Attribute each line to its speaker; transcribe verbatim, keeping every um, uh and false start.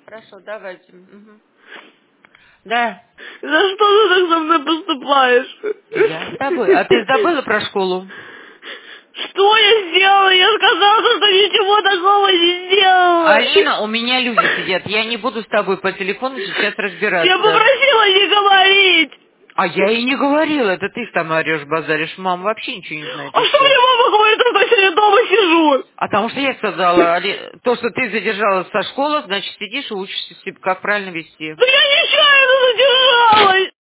Speaker 1: Хорошо, давайте. Угу. Да.
Speaker 2: За что ты так со мной поступаешь?
Speaker 1: Я с тобой. А ты забыла про школу?
Speaker 2: Что я сделала? Я сказала, что ничего такого не сделала.
Speaker 1: Алина, у меня люди сидят. Я не буду с тобой по телефону сейчас разбираться.
Speaker 2: Я попросила не говорить.
Speaker 1: А я и не говорила. Это ты там орешь, базаришь. Мама вообще ничего не знает.
Speaker 2: А что мне мама говорит, что я сегодня дома сижу?
Speaker 1: А потому что я сказала, Али, то, что ты задержалась со школы, значит, сидишь и учишься, как правильно вести.
Speaker 2: Да я нечаянно задержалась.